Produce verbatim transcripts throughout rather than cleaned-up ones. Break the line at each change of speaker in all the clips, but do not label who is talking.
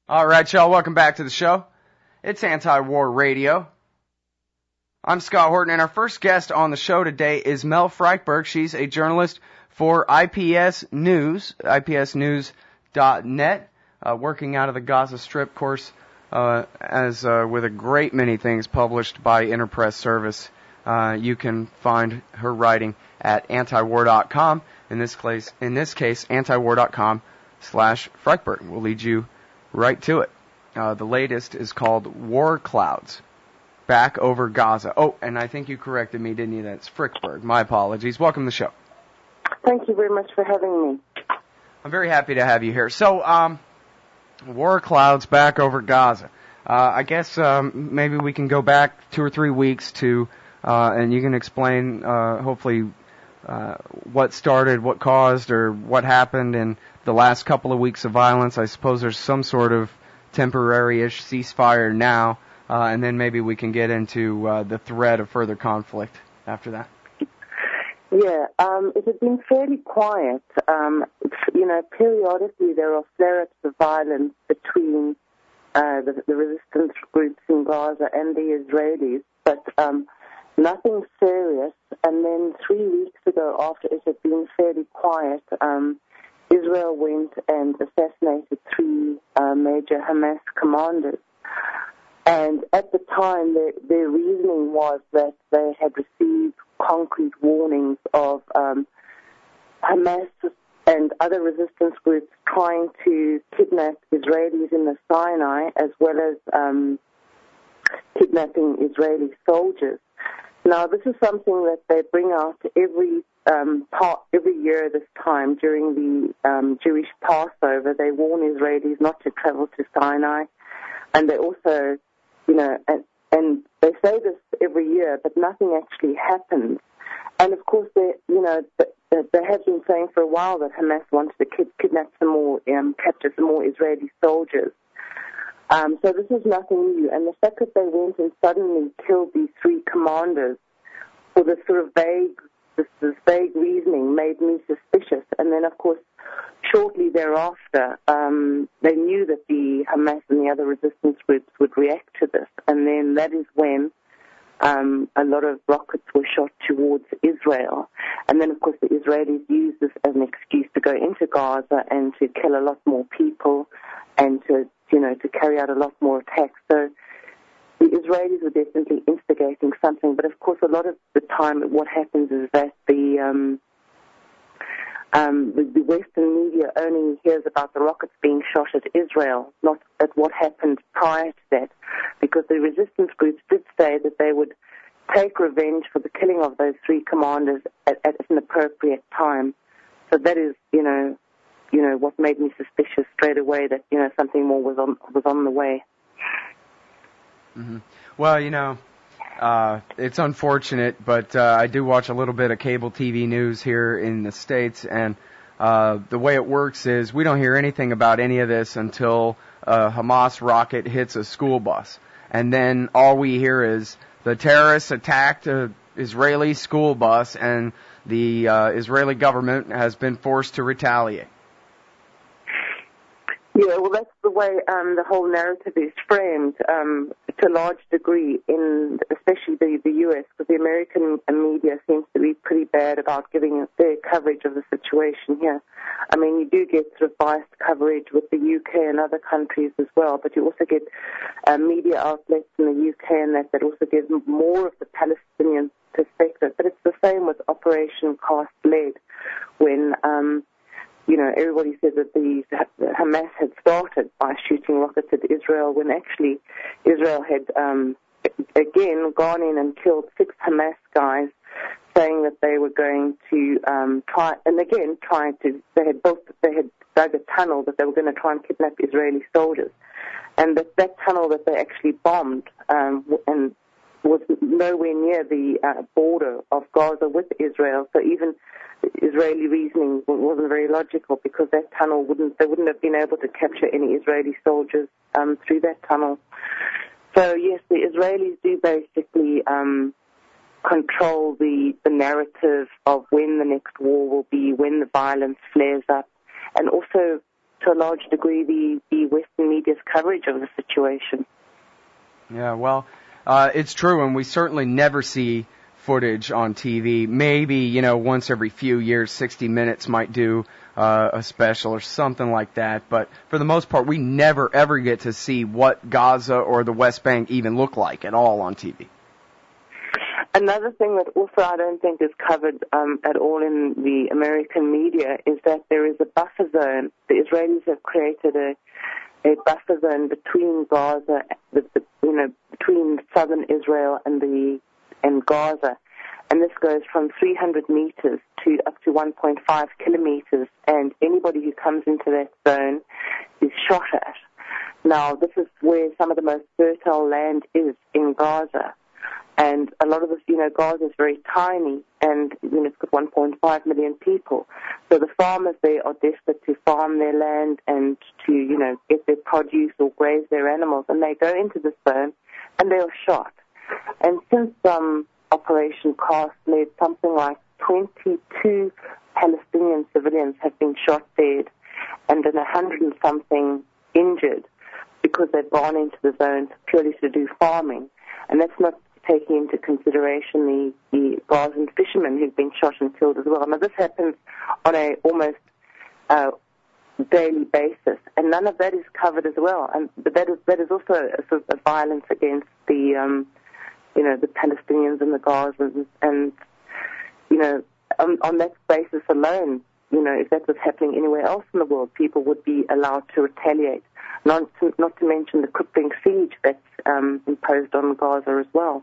All right, y'all, welcome back to the show. It's Anti-War Radio. I'm Scott Horton, and our first guest on the show today is Mel Frykberg. She's a journalist for I P S News, I P S news dot net, uh, working out of the Gaza Strip, of course, uh, as uh, with a great many things published by Interpress Service. Uh, you can find her writing at antiwar dot com. In this case, in this case, antiwar dot com slash Frykberg. We'll lead you right to it. Uh, the latest is called War Clouds, Back Over Gaza. Oh, and I think you corrected me, didn't you? That's Frykberg. My apologies. Welcome to the show.
Thank you very much for having me.
I'm very happy to have you here. So, um, War Clouds, Back Over Gaza. Uh, I guess um, maybe we can go back two or three weeks to, uh, and you can explain, uh, hopefully, uh, what started, what caused, or what happened in the last couple of weeks of violence. I suppose there's some sort of temporary-ish ceasefire now, uh, and then maybe we can get into uh, the threat of further conflict after that.
Yeah, um, it has been fairly quiet. Um, you know, periodically there are flare-ups of violence between uh, the, the resistance groups in Gaza and the Israelis, but um, nothing serious. And then three weeks ago, after it had been fairly quiet, um, Israel went and assassinated three uh, major Hamas commanders. And at the time, their, their reasoning was that they had received concrete warnings of um, Hamas and other resistance groups trying to kidnap Israelis in the Sinai, as well as um, kidnapping Israeli soldiers. Now, this is something that they bring out every um, part, every year this time during the um, Jewish Passover. They warn Israelis not to travel to Sinai, and they also, you know, and, and they say this every year, but nothing actually happens. And of course, they, you know, they have been saying for a while that Hamas wanted to kid, kidnap some more, um, capture some more Israeli soldiers. Um, so this is nothing new. And the fact that they went and suddenly killed these three commanders for this sort of vague, this, this vague reasoning made me suspicious. And then, of course, shortly thereafter, um, they knew that the Hamas and the other resistance groups would react to this. And then that is when um, a lot of rockets were shot towards Israel. And then, of course, the Israelis used this as an excuse to go into Gaza and to kill a lot more people and to, you know, to carry out a lot more attacks. So the Israelis were definitely instigating something. But, of course, a lot of the time what happens is that the um, Um, the, the Western media only hears about the rockets being shot at Israel, not at what happened prior to that, because the resistance groups did say that they would take revenge for the killing of those three commanders at, at an appropriate time. So that is, you know, you know, what made me suspicious straight away that, you know, something more was on was on the way.
Mm-hmm. Well, you know, Uh, it's unfortunate, but uh, I do watch a little bit of cable T V news here in the States, and uh, the way it works is we don't hear anything about any of this until a Hamas rocket hits a school bus. And then all we hear is the terrorists attacked an Israeli school bus, and the uh, Israeli government has been forced to retaliate.
Yeah, well, that's the way um, the whole narrative is framed um, to a large degree, in especially the, the U S, because the American media seems to be pretty bad about giving their coverage of the situation here. I mean, you do get sort of biased coverage with the U K and other countries as well, but you also get uh, media outlets in the U K and that, that also give more of the Palestinian perspective. But it's the same with Operation Cast Lead, when Um, You know, everybody said that the Hamas had started by shooting rockets at Israel, when actually Israel had, um, again, gone in and killed six Hamas guys, saying that they were going to um, try, and again, trying to, they had built, they had dug a tunnel that they were going to try and kidnap Israeli soldiers. And that, that tunnel that they actually bombed um, and was nowhere near the uh, border of Gaza with Israel, so even Israeli reasoning wasn't very logical, because that tunnel wouldn't, they wouldn't have been able to capture any Israeli soldiers um, through that tunnel. So yes, the Israelis do basically um, control the, the narrative of when the next war will be, when the violence flares up, and also to a large degree, the, the Western media's coverage of the situation.
Yeah, well, uh, it's true, and we certainly never see footage on T V. Maybe, you know, once every few years, sixty minutes might do uh, a special or something like that. But for the most part, we never, ever get to see what Gaza or the West Bank even look like at all on T V.
Another thing that also I don't think is covered um, at all in the American media is that there is a buffer zone. The Israelis have created a, a buffer zone between Gaza, the, the, you know, between southern Israel and the and Gaza, and this goes from three hundred meters to up to one point five kilometers. And anybody who comes into that zone is shot at. Now, this is where some of the most fertile land is in Gaza. And a lot of this, you know, Gaza is very tiny, and you know, it's got one point five million people. So the farmers there are desperate to farm their land and to, you know, get their produce or graze their animals, and they go into this zone, and they are shot. And since um, Operation Cast Lead, something like twenty-two Palestinian civilians have been shot dead, and then a hundred and something injured because they've gone into the zone purely to do farming, and that's not taking into consideration the, the Gazan fishermen who've been shot and killed as well. Now, this happens on a almost uh, daily basis, and none of that is covered as well. And that is that is also a sort of a violence against the, um, you know, the Palestinians and the Gazans. And you know, on, on that basis alone, you know, if that was happening anywhere else in the world, people would be allowed to retaliate. Not to, not to mention the crippling siege that's um, imposed on Gaza as well.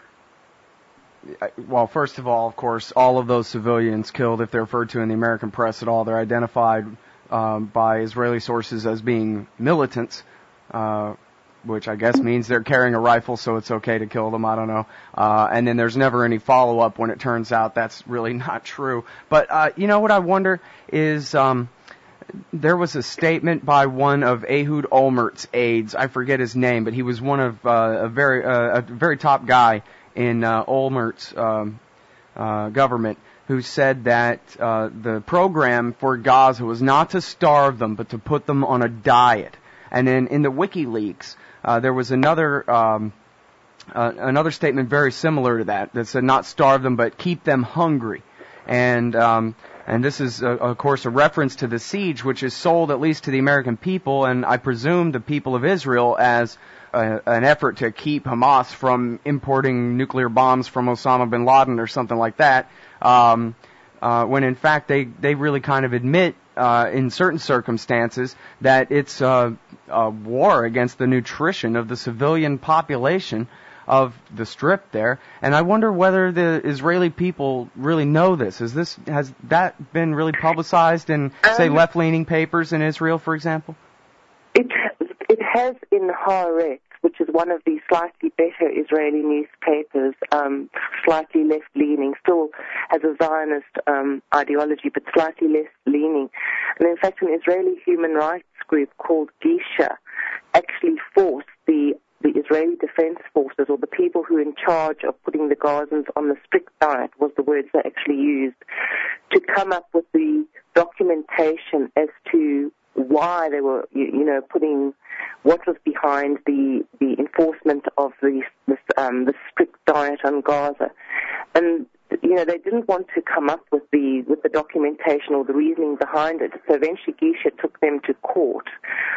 Well, first of all, of course, all of those civilians killed, if they're referred to in the American press at all, they're identified um, by Israeli sources as being militants, uh, which I guess means they're carrying a rifle, so it's okay to kill them. I don't know. Uh, and then there's never any follow-up when it turns out that's really not true. But uh, you know what I wonder is... Um, There was a statement by one of Ehud Olmert's aides. I forget his name, but he was one of uh, a very uh, a very top guy in uh, Olmert's um, uh, government, who said that uh, the program for Gaza was not to starve them, but to put them on a diet. And then in the WikiLeaks, uh, there was another um, uh, another statement very similar to that that said not starve them, but keep them hungry. And um, and this is, uh, of course, a reference to the siege, which is sold at least to the American people, and I presume the people of Israel, as a, an effort to keep Hamas from importing nuclear bombs from Osama bin Laden or something like that, um, uh, when in fact they, they really kind of admit, uh, in certain circumstances, that it's uh, a war against the nutrition of the civilian population of the Strip there. And I wonder whether the Israeli people really know this. Is this has that been really publicized in, say, um, left-leaning papers in Israel, for example?
It it has in Haaretz, which is one of the slightly better Israeli newspapers, um, slightly left-leaning, still has a Zionist um, ideology, but slightly left-leaning. And in fact, an Israeli human rights group called Gisha actually forced the the Israeli Defense Forces, or the people who are in charge of putting the Gazans on the strict diet, was the words they actually used, to come up with the documentation as to why they were, you, you know, putting, what was behind the, the enforcement of the, this, um, the strict diet on Gaza. And, you know, they didn't want to come up with the, with the documentation or the reasoning behind it. So eventually Gisha took them to court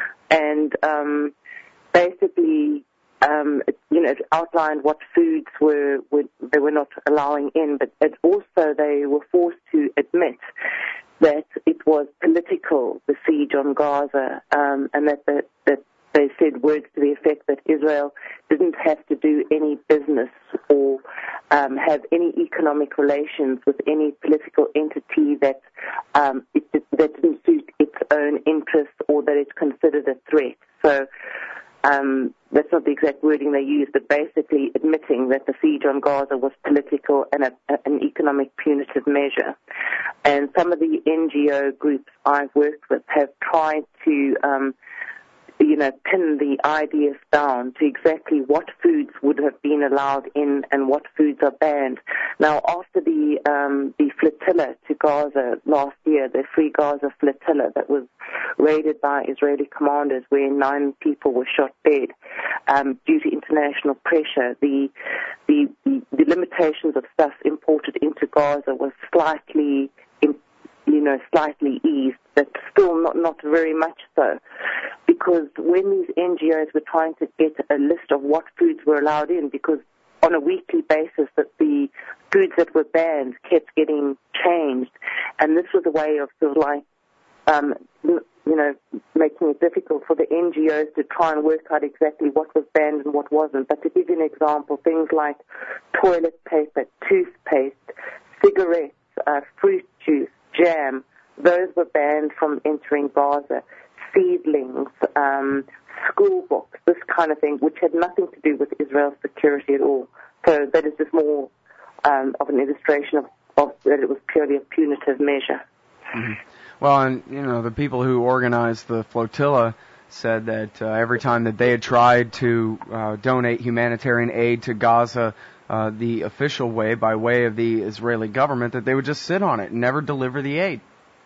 and, um, basically, Um, it, you know, it outlined what foods were, were they were not allowing in, but it also they were forced to admit that it was political, the siege on Gaza, um, and that, the, that they said words to the effect that Israel didn't have to do any business or um, have any economic relations with any political entity that um, it, that didn't suit its own interests or that it considered a threat. So. Um, that's not the exact wording they used, but basically admitting that the siege on Gaza was political and a, a, an economic punitive measure. And some of the N G O groups I've worked with have tried to um, you know, pin the I D F down to exactly what foods would have been allowed in and what foods are banned. Now, after the um, the flotilla to Gaza last year, the Free Gaza flotilla that was raided by Israeli commanders, where nine people were shot dead, um, due to international pressure, the, the the the limitations of stuff imported into Gaza was slightly, you know, slightly eased, but still not not very much so. Because when these N G Os were trying to get a list of what foods were allowed in, because on a weekly basis that the foods that were banned kept getting changed, and this was a way of sort of like, um, you know, making it difficult for the N G Os to try and work out exactly what was banned and what wasn't. But to give you an example, things like toilet paper, toothpaste, cigarettes, uh, fruit juice, jam, those were banned from entering Gaza. Seedlings, um, school books, this kind of thing, which had nothing to do with Israel's security at all. So that is just more um, of an illustration of, of that it was purely a punitive measure.
Mm-hmm. Well, and, you know, the people who organized the flotilla said that uh, every time that they had tried to uh, donate humanitarian aid to Gaza uh, the official way, by way of the Israeli government, that they would just sit on it and never deliver the aid.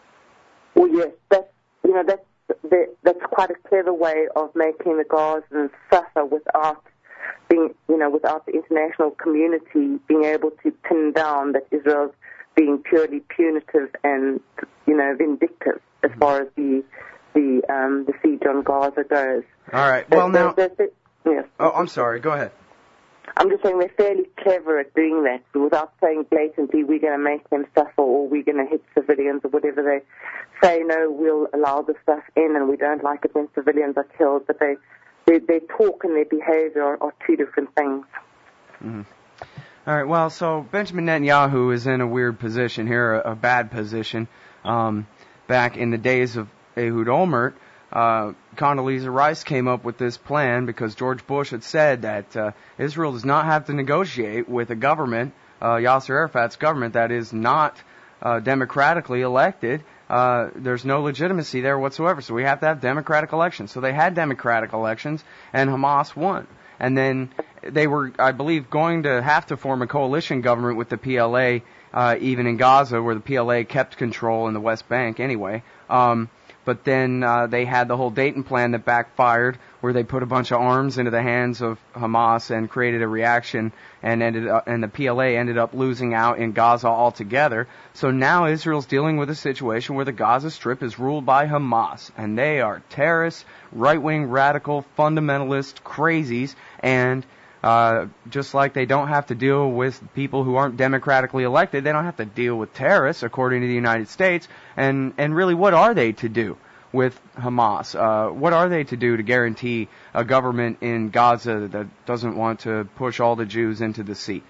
Well, yes, that's, you know, that's that's quite a clever way of making the Gazans suffer without being, you know, without the international community being able to pin down that Israel's being purely punitive and, you know, vindictive as mm-hmm. far as the the um, the siege on Gaza goes.
All right. Well,
they're,
now.
They're, they're, yes.
Oh, I'm sorry. Go ahead.
I'm just saying they're fairly clever at doing that, but without saying blatantly we're going to make them suffer or we're going to hit civilians or whatever. They say, no, we'll allow the stuff in and we don't like it when civilians are killed, but they, they, their talk and their behavior are, are two different things.
Mm-hmm. All right, well, so Benjamin Netanyahu is in a weird position here, a, a bad position. Um, back in the days of Ehud Olmert, Uh, Condoleezza Rice came up with this plan because George Bush had said that uh, Israel does not have to negotiate with a government, uh, Yasser Arafat's government, that is not uh, democratically elected. Uh, there's no legitimacy there whatsoever, so we have to have democratic elections. So they had democratic elections, and Hamas won. And then they were, I believe, going to have to form a coalition government with the P L A, uh, even in Gaza, where the P L A kept control in the West Bank anyway. Um, But then uh, they had the whole Dayton plan that backfired, where they put a bunch of arms into the hands of Hamas and created a reaction, and ended up, and the P L A ended up losing out in Gaza altogether. So now Israel's dealing with a situation where the Gaza Strip is ruled by Hamas, and they are terrorists, right-wing, radical, fundamentalist crazies, and uh, just like they don't have to deal with people who aren't democratically elected, they don't have to deal with terrorists, according to the United States. And, and really, what are they to do with Hamas? Uh, what are they to do to guarantee a government in Gaza that doesn't want to push all the Jews into the sea?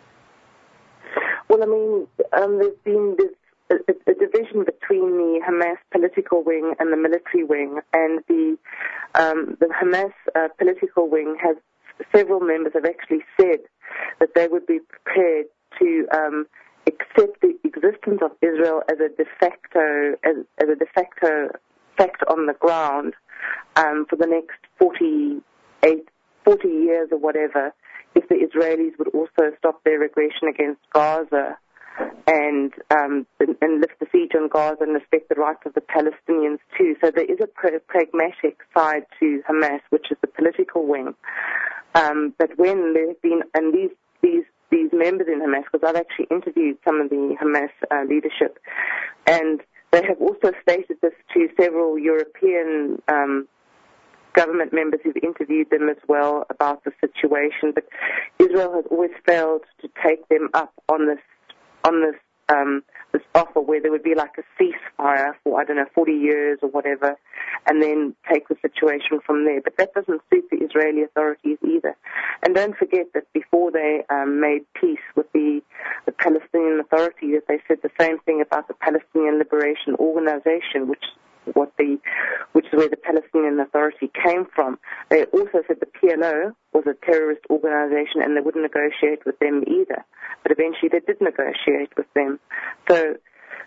Well, I mean, um, there's been this a, a division between the Hamas political wing and the military wing, and the um, the Hamas uh, political wing has several members have actually said that they would be prepared to um, accept the existence of Israel as a de facto as, as a de facto fact on the ground um, for the next forty-eight, forty years or whatever, if the Israelis would also stop their aggression against Gaza and um, and, and lift the siege on Gaza and respect the rights of the Palestinians too. So there is a pra- pragmatic side to Hamas, which is the political wing. Um, but when there have been, and these these these members in Hamas, because I've actually interviewed some of the Hamas uh, leadership, and they have also stated this to several European um, government members who've interviewed them as well about the situation. But Israel has always failed to take them up on this on this um, this offer, where there would be like a ceasefire for, I don't know, forty years or whatever, and then take the situation from there. But that doesn't suit the Israeli authorities either. And don't forget that before they um, made peace with the, the Palestinian Authority, that they said the same thing about the Palestinian Liberation Organization, which what the which is where the Palestinian Authority came from. They also said the P L O was a terrorist organization and they wouldn't negotiate with them either. But eventually they did negotiate with them. So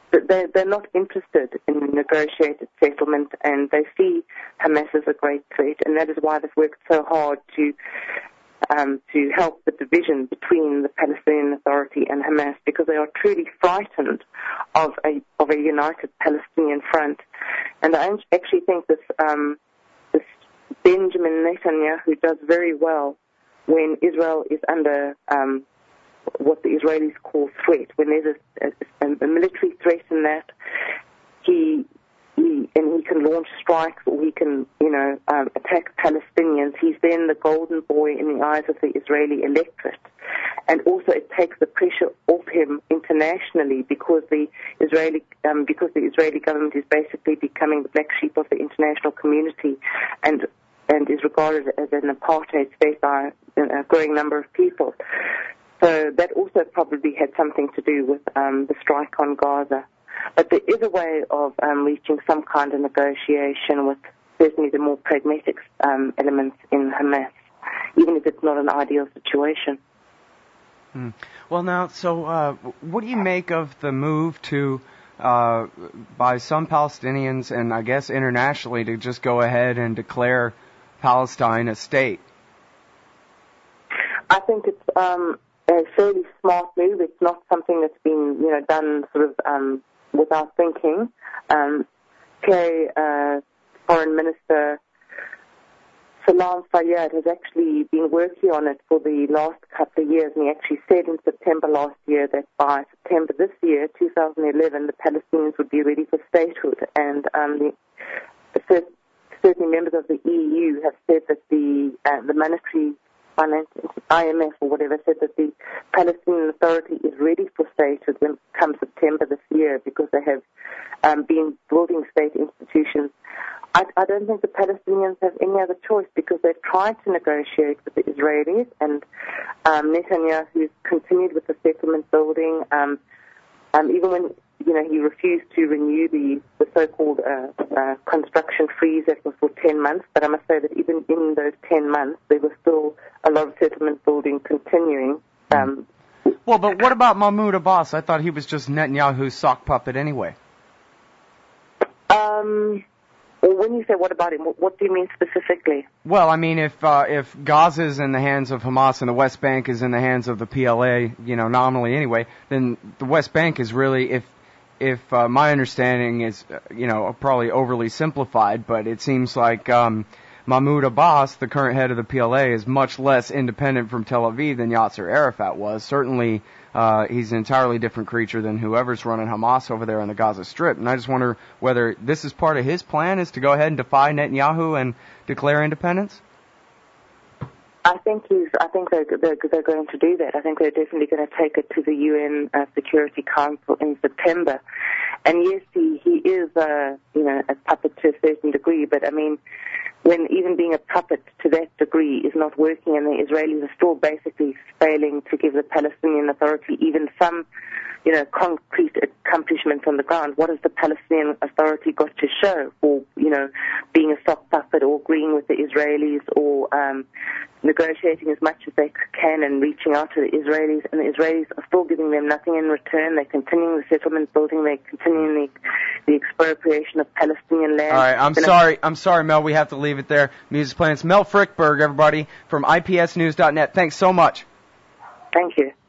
they're, they're not interested in negotiated settlement, and they see Hamas as a great threat, and that is why they've worked so hard to um, to help the division between the Palestinian Authority and Hamas, because they are truly frightened of a of a united Palestinian front. And I actually think this um, this Benjamin Netanyahu does very well when Israel is under um, what the Israelis call threat. When there's a, a, a military threat in that, he, he and he can launch strikes, or he can, you know, um, attack Palestinians. He's then the golden boy in the eyes of the Israeli electorate. And also, it takes the pressure off him internationally, because the Israeli um, because the Israeli government is basically becoming the black sheep of the international community, and and is regarded as an apartheid state by a growing number of people. So that also probably had something to do with um, the strike on Gaza. But there is a way of um, reaching some kind of negotiation with certainly the more pragmatic um, elements in Hamas, even if it's not an ideal situation.
Hmm. Well, now, so uh, what do you make of the move to, uh, by some Palestinians and I guess internationally, to just go ahead and declare Palestine a state?
I think it's um, a fairly smart move. It's not something that's been, you know, done sort of um, without thinking. Um, K, uh, Foreign Minister Salam Fayyad has actually been working on it for the last couple of years, and he actually said in September last year that by September this year, two thousand eleven, the Palestinians would be ready for statehood. And um, the, the first, certain members of the E U have said that the uh, the monetary finance, I M F or whatever, said that the Palestinian Authority is ready for statehood when come September this year, because they have um, been building state institutions. I, I don't think the Palestinians have any other choice, because they've tried to negotiate with the Israelis, and um, Netanyahu's continued with the settlement building, um, um, even when, you know, he refused to renew the, the so-called uh, uh, construction freeze that was for ten months. But I must say that even in those ten months, there was still a lot of settlement building continuing. Um,
well, but what about Mahmoud Abbas? I thought he was just Netanyahu's sock puppet anyway.
Um... Well, when you say what about him, what, what do you mean specifically?
Well, I mean, if uh, if Gaza is in the hands of Hamas and the West Bank is in the hands of the P L A, you know, nominally anyway, then the West Bank is really, if if uh, my understanding is, uh, you know, probably overly simplified, but it seems like um, Mahmoud Abbas, the current head of the P L A, is much less independent from Tel Aviv than Yasser Arafat was. Certainly, uh, he's an entirely different creature than whoever's running Hamas over there on the Gaza Strip. And I just wonder whether this is part of his plan, is to go ahead and defy Netanyahu and declare independence?
I think he's. I think they're, they're, they're going to do that. I think they're definitely going to take it to the U N uh, Security Council in September. And yes, he, he is, uh, you know, a puppet to a certain degree. But I mean, when even being a puppet to that degree is not working, and the Israelis are still basically failing to give the Palestinian Authority even some, you know, concrete accomplishments on the ground, what has the Palestinian Authority got to show for, you know, being a sock puppet or agreeing with the Israelis or um, negotiating as much as they can and reaching out to the Israelis? And the Israelis are still giving them nothing in return. They're continuing the settlement building. They're continuing the, the expropriation of Palestinian land.
All right, I'm
then
sorry. I'm sorry, Mel. We have to leave it there. Music's playing. It's Mel Frickberg, everybody, from I P S news dot net. Thanks so much.
Thank you.